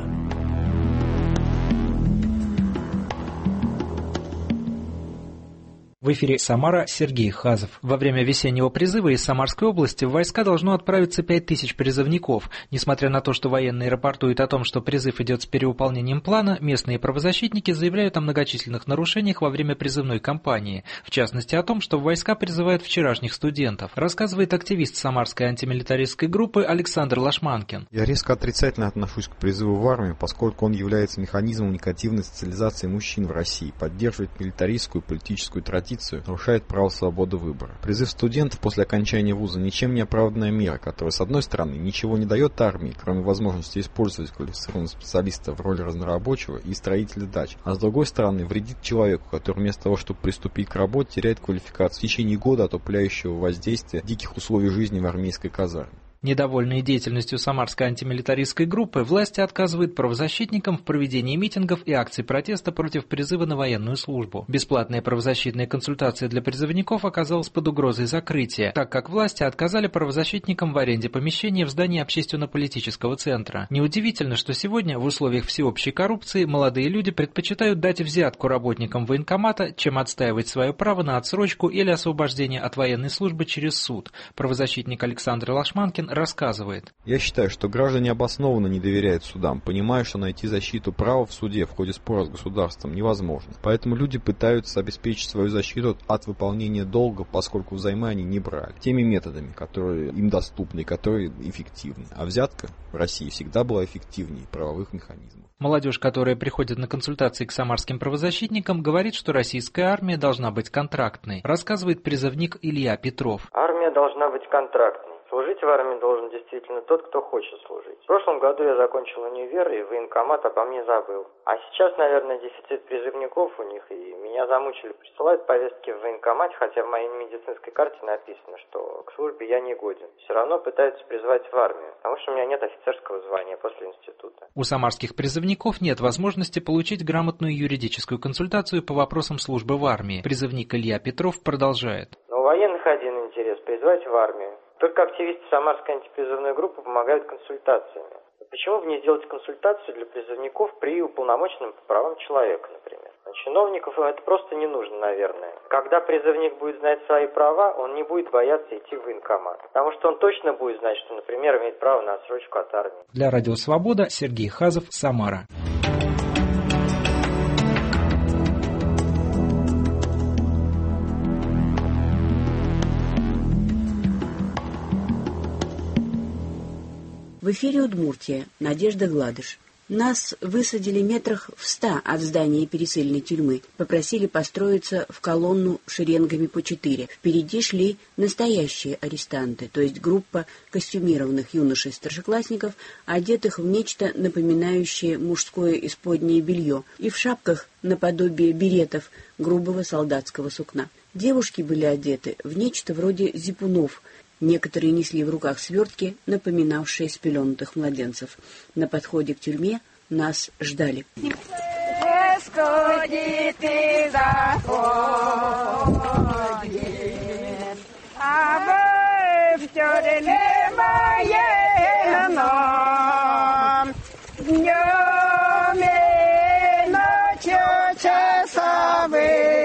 В эфире «Самара», Сергей Хазов. Во время весеннего призыва из Самарской области в войска должно отправиться 5000 призывников. Несмотря на то, что военные рапортуют о том, что призыв идет с перевыполнением плана, местные правозащитники заявляют о многочисленных нарушениях во время призывной кампании. В частности, о том, что в войска призывают вчерашних студентов. Рассказывает активист самарской антимилитаристской группы Александр Лашманкин. Я резко отрицательно отношусь к призыву в армию, поскольку он является механизмом негативной социализации мужчин в России, поддерживает милитаристскую и политическую традицию, нарушает право свободы выбора. Призыв студентов после окончания вуза ничем не оправданная мера, которая, с одной стороны, ничего не дает армии, кроме возможности использовать квалифицированного специалиста в роли разнорабочего и строителя дач, а с другой стороны, вредит человеку, который вместо того, чтобы приступить к работе, теряет квалификацию в течение года отупляющего воздействия диких условий жизни в армейской казарме. Недовольные деятельностью самарской антимилитаристской группы, власти отказывают правозащитникам в проведении митингов и акций протеста против призыва на военную службу. Бесплатная правозащитная консультация для призывников оказалась под угрозой закрытия, так как власти отказали правозащитникам в аренде помещения в здании общественно-политического центра. Неудивительно, что сегодня в условиях всеобщей коррупции молодые люди предпочитают дать взятку работникам военкомата, чем отстаивать свое право на отсрочку или освобождение от военной службы через суд. Правозащитник Александр Лашманкин рассказывает. Я считаю, что граждане обоснованно не доверяют судам, понимая, что найти защиту права в суде в ходе спора с государством невозможно. Поэтому люди пытаются обеспечить свою защиту от выполнения долга, поскольку взаймы они не брали. Теми методами, которые им доступны и которые эффективны. А взятка в России всегда была эффективнее правовых механизмов. Молодежь, которая приходит на консультации к самарским правозащитникам, говорит, что российская армия должна быть контрактной, рассказывает призывник Илья Петров. Армия должна быть контрактной. Служить в армии должен действительно тот, кто хочет служить. В прошлом году я закончил универ, и военкомат обо мне забыл. А сейчас, наверное, дефицит призывников у них, и меня замучили. Присылают повестки в военкомате, хотя в моей медицинской карте написано, что к службе я не годен. Все равно пытаются призвать в армию, потому что у меня нет офицерского звания после института. У самарских призывников нет возможности получить грамотную юридическую консультацию по вопросам службы в армии. Призывник Илья Петров продолжает. Но у военных один интерес – призвать в армию. Только активисты самарской антипризывной группы помогают консультациями. Почему бы не сделать консультацию для призывников при уполномоченном по правам человека, например? Чиновников это просто не нужно, наверное. Когда призывник будет знать свои права, он не будет бояться идти в военкомат. Потому что он точно будет знать, что, например, имеет право на отсрочку от армии. Для Радио Свобода Сергей Хазов, Самара. В эфире Удмуртия. Надежда Гладыш. Нас высадили метрах в 100 от здания пересыльной тюрьмы. Попросили построиться в колонну шеренгами по 4. Впереди шли настоящие арестанты, то есть группа костюмированных юношей-старшеклассников, одетых в нечто напоминающее мужское исподнее белье и в шапках наподобие беретов грубого солдатского сукна. Девушки были одеты в нечто вроде зипунов. Некоторые несли в руках свертки, напоминавшие спеленутых младенцев. На подходе к тюрьме нас ждали. Господи, ты заходишь, а вы в тюрьме военном, днем и ночью часовые,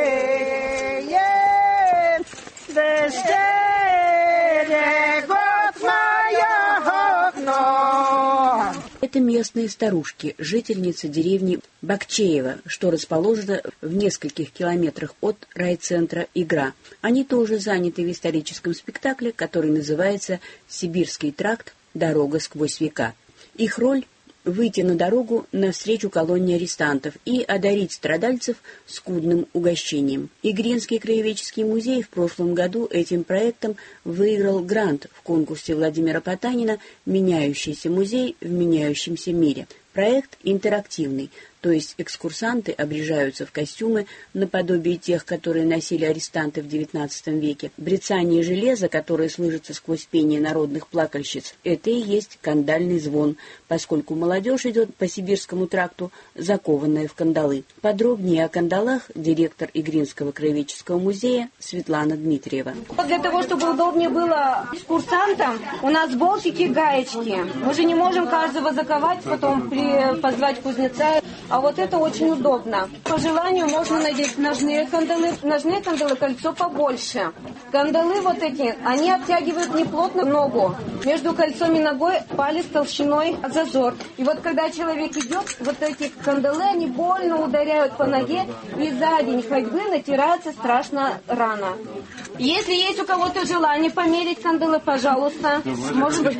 Это местные старушки, жительницы деревни Бакчеева, что расположена в нескольких километрах от райцентра Игра. Они тоже заняты в историческом спектакле, который называется «Сибирский тракт. Дорога сквозь века». Их роль – выйти на дорогу навстречу колонне арестантов и одарить страдальцев скудным угощением. Игринский краеведческий музей в прошлом году этим проектом выиграл грант в конкурсе Владимира Потанина «Меняющийся музей в меняющемся мире». Проект интерактивный, то есть экскурсанты обряжаются в костюмы наподобие тех, которые носили арестанты в XIX веке. Брецание железа, которое слышится сквозь пение народных плакальщиц, это и есть кандальный звон, поскольку молодежь идет по Сибирскому тракту, закованная в кандалы. Подробнее о кандалах директор Игринского краеведческого музея Светлана Дмитриева. Для того, чтобы удобнее было экскурсантам, у нас болтики, гаечки. Мы же не можем каждого заковать, потом позвать кузнеца. А вот это очень удобно. По желанию можно надеть ножные кандалы. Ножные кандалы кольцо побольше. Кандалы вот эти, они обтягивают неплотно ногу. Между кольцом и ногой палец толщиной зазор. И вот когда человек идет, вот эти кандалы, они больно ударяют по ноге. И за день ходьбы натирается страшно рана. Если есть у кого-то желание померить кандалы, пожалуйста. Может быть,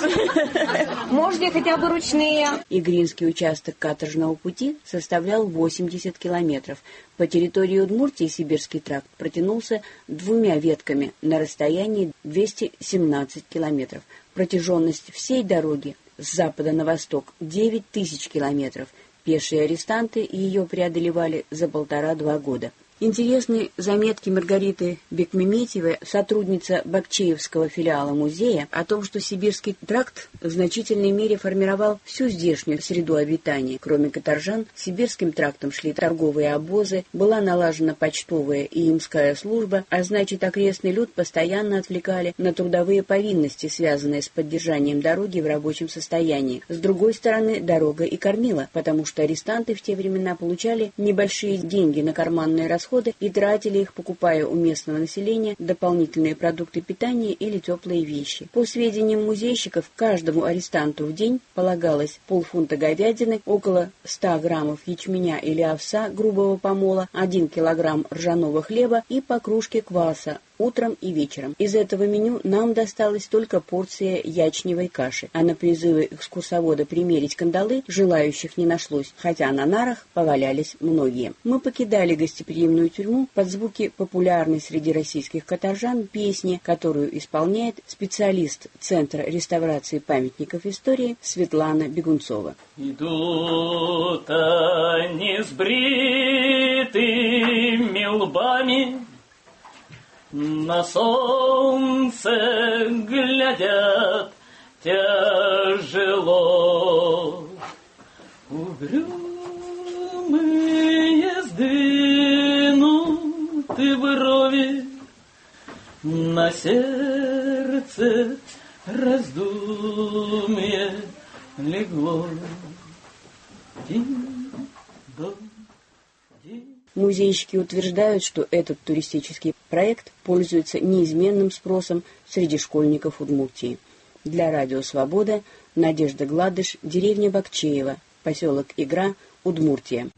можете хотя бы ручные. Игринский участок каторжного пути составлял 80 километров. По территории Удмуртии Сибирский тракт протянулся 2 ветками на расстоянии 217 километров. Протяженность всей дороги с запада на восток 9000 километров. Пешие арестанты ее преодолевали за 1,5-2 года. Интересны заметки Маргариты Бекмеметьевой, сотрудница Бакчеевского филиала музея, о том, что Сибирский тракт в значительной мере формировал всю здешнюю среду обитания. Кроме каторжан, Сибирским трактом шли торговые обозы, была налажена почтовая и имская служба, а значит, окрестный люд постоянно отвлекали на трудовые повинности, связанные с поддержанием дороги в рабочем состоянии. С другой стороны, дорога и кормила, потому что арестанты в те времена получали небольшие деньги на карманные расходы и тратили их, покупая у местного населения дополнительные продукты питания или теплые вещи. По сведениям музейщиков, каждому арестанту в день полагалось полфунта говядины, около 100 граммов ячменя или овса грубого помола, 1 килограмм ржаного хлеба и по кружке кваса утром и вечером. Из этого меню нам досталась только порция ячневой каши, а на призывы экскурсовода примерить кандалы желающих не нашлось, хотя на нарах повалялись многие. Мы покидали гостеприимную тюрьму под звуки популярной среди российских каторжан песни, которую исполняет специалист Центра реставрации памятников истории Светлана Бегунцова. Идут они с бритыми лбами, на солнце глядят тяжело. Угрюмые сдвинуты брови, на сердце раздумье легло. Музейщики утверждают, что этот туристический проект пользуется неизменным спросом среди школьников Удмуртии. Для Радио Свобода Надежда Гладыш, деревня Бакчеева, поселок Игра, Удмуртия.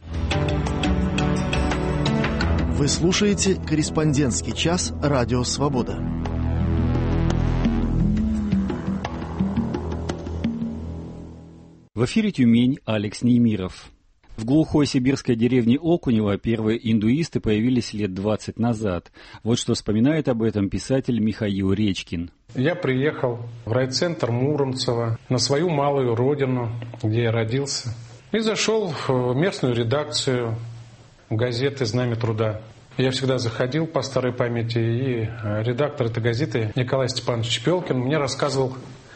Вы слушаете «Корреспондентский час» Радио Свобода. В эфире Тюмень, Алекс Неймиров. В глухой сибирской деревне Окунево первые индуисты появились лет 20 назад. Вот что вспоминает об этом писатель Михаил Речкин. Я приехал в райцентр Муромцева, на свою малую родину, где я родился, и зашел в местную редакцию газеты «Знамя труда». Я всегда заходил по старой памяти, и редактор этой газеты Николай Степанович Пелкин мне рассказывал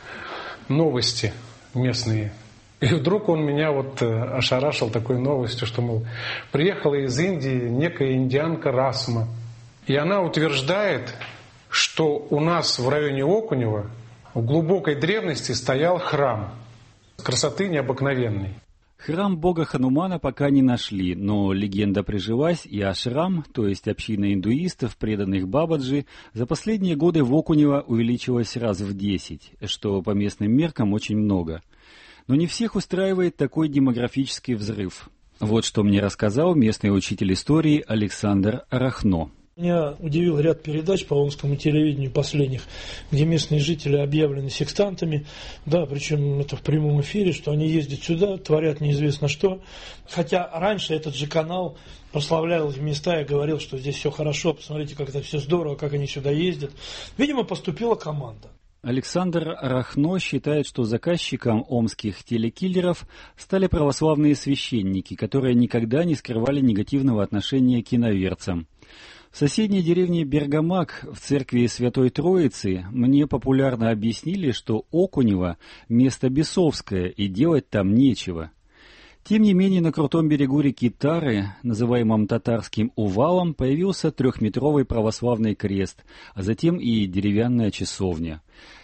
новости местные. И вдруг он меня ошарашил такой новостью, что, мол, приехала из Индии некая индианка Расма. И она утверждает, что у нас в районе Окунева в глубокой древности стоял храм красоты необыкновенной. Храм бога Ханумана пока не нашли, но легенда прижилась, и ашрам, то есть община индуистов, преданных Бабаджи, за последние годы в Окунево увеличилась раз в 10, что по местным меркам очень много. Но не всех устраивает такой демографический взрыв. Вот что мне рассказал местный учитель истории Александр Рахно. Меня удивил ряд передач по омскому телевидению последних, где местные жители объявлены сектантами. Да, причем это в прямом эфире, что они ездят сюда, творят неизвестно что. Хотя раньше этот же канал прославлял эти места и говорил, что здесь все хорошо, посмотрите, как это все здорово, как они сюда ездят. Видимо, поступила команда. Александр Рахно считает, что заказчиком омских телекиллеров стали православные священники, которые никогда не скрывали негативного отношения к иноверцам. В соседней деревне Бергамак в церкви Святой Троицы мне популярно объяснили, что Окунево – место бесовское и делать там нечего. Тем не менее, на крутом берегу реки Тары, называемом татарским Увалом, появился 3-метровый православный крест, а затем и деревянная часовня.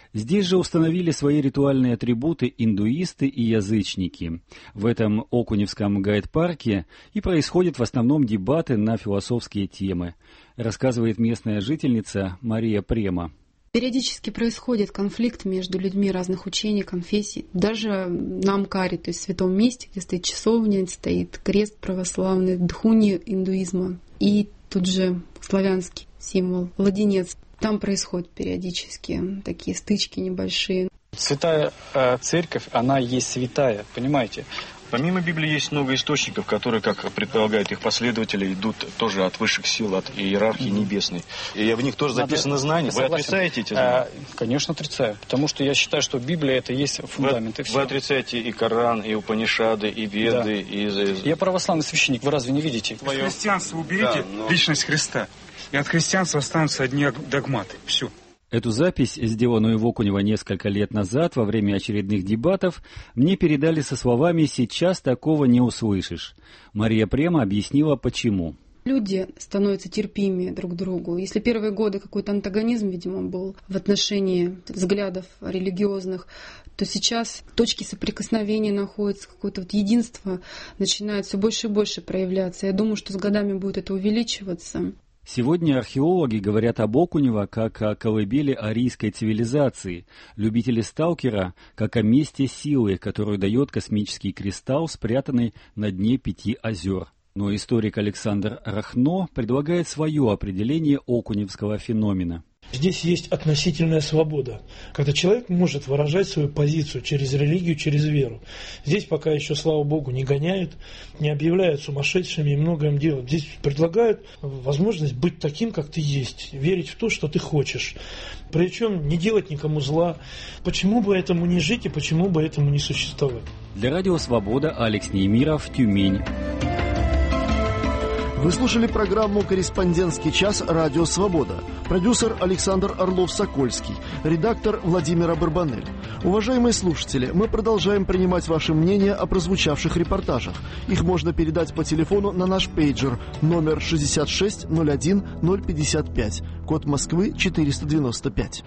Здесь же установили свои ритуальные атрибуты индуисты и язычники. В этом Окуневском гайд-парке и происходят в основном дебаты на философские темы, рассказывает местная жительница Мария Према. Периодически происходит конфликт между людьми разных учений, конфессий. Даже на Амкаре, то есть в святом месте, где стоит часовня, стоит крест православный, дхуни индуизма и тут же славянский символ, ладенец. Там происходят периодически такие стычки небольшие. Святая церковь, она есть святая, понимаете? Помимо Библии есть много источников, которые, как предполагают их последователи, идут тоже от высших сил, от иерархии небесной. И в них тоже записаны знания. Вы отрицаете эти знания? Конечно, отрицаю. Потому что я считаю, что Библия это есть фундамент. Вы отрицаете и Коран, и Упанишады, и Веды, и... Я православный священник, вы разве не видите? От христианства уберите личность Христа, и от христианства останутся одни догматы. Все. Эту запись, сделанную в Окунево несколько лет назад во время очередных дебатов, мне передали со словами «сейчас такого не услышишь». Мария Према объяснила, почему. Люди становятся терпимее друг к другу. Если первые годы какой-то антагонизм, видимо, был в отношении взглядов религиозных, то сейчас точки соприкосновения находятся, какое-то единство начинает все больше и больше проявляться. Я думаю, что с годами будет это увеличиваться. Сегодня археологи говорят об Окунево как о колыбели арийской цивилизации, любители сталкера как о месте силы, которую дает космический кристалл, спрятанный на дне 5 озер. Но историк Александр Рахно предлагает свое определение окуневского феномена. Здесь есть относительная свобода, когда человек может выражать свою позицию через религию, через веру. Здесь пока еще, слава Богу, не гоняют, не объявляют сумасшедшими и многое делают. Здесь предлагают возможность быть таким, как ты есть, верить в то, что ты хочешь. Причем не делать никому зла. Почему бы этому не жить и почему бы этому не существовать? Для Радио Свобода Алекс Неймиров, Тюмень. Вы слушали программу «Корреспондентский час. Радио Свобода». Продюсер Александр Орлов-Сокольский, редактор Владимира Барбанель. Уважаемые слушатели, мы продолжаем принимать ваше мнение о прозвучавших репортажах. Их можно передать по телефону на наш пейджер номер 66 01 055, код Москвы 495.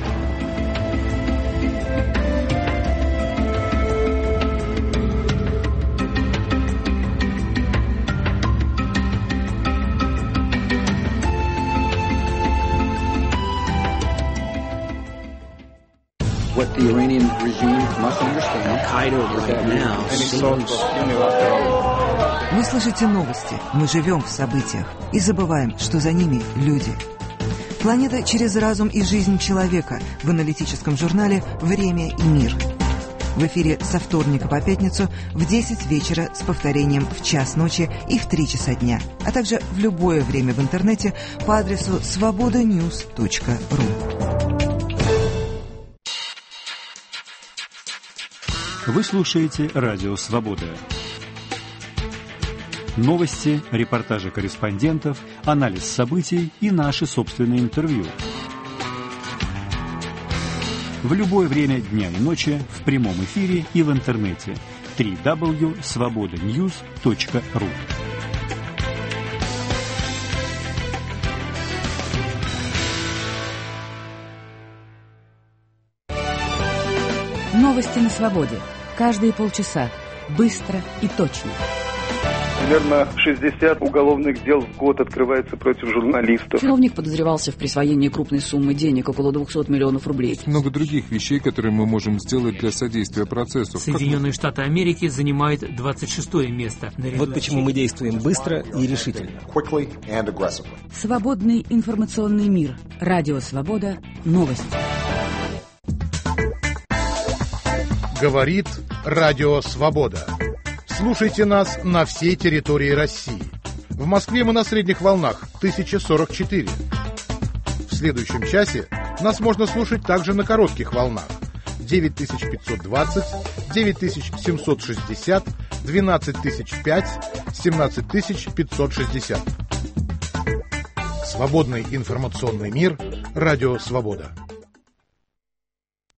What the Iranian regime must understand. Вы слышите новости, мы живем в событиях и забываем, что за ними люди. Планета через разум и жизнь человека в аналитическом журнале «Время и мир». В эфире со вторника по пятницу в 10 вечера с повторением в час ночи и в 3 часа дня, а также в любое время в интернете по адресу svobodanews.ru. Вы слушаете Радио Свобода. Новости, репортажи корреспондентов, анализ событий и наши собственные интервью. В любое время дня и ночи, в прямом эфире и в интернете. www.svobodanews.ru. Новости на свободе. Каждые полчаса. Быстро и точно. Примерно 60 уголовных дел в год открывается против журналистов. Чиновник подозревался в присвоении крупной суммы денег, около 200 миллионов рублей. Много других вещей, которые мы можем сделать для содействия процессу. Соединенные Штаты Америки занимают 26-е место. Вот почему мы действуем быстро и решительно. Свободный информационный мир. Радио Свобода. Новости. Говорит Радио Свобода. Слушайте нас на всей территории России. В Москве мы на средних волнах 1044. В следующем часе нас можно слушать также на коротких волнах 9520, 9760, 12005, 17560. Свободный информационный мир. Радио Свобода.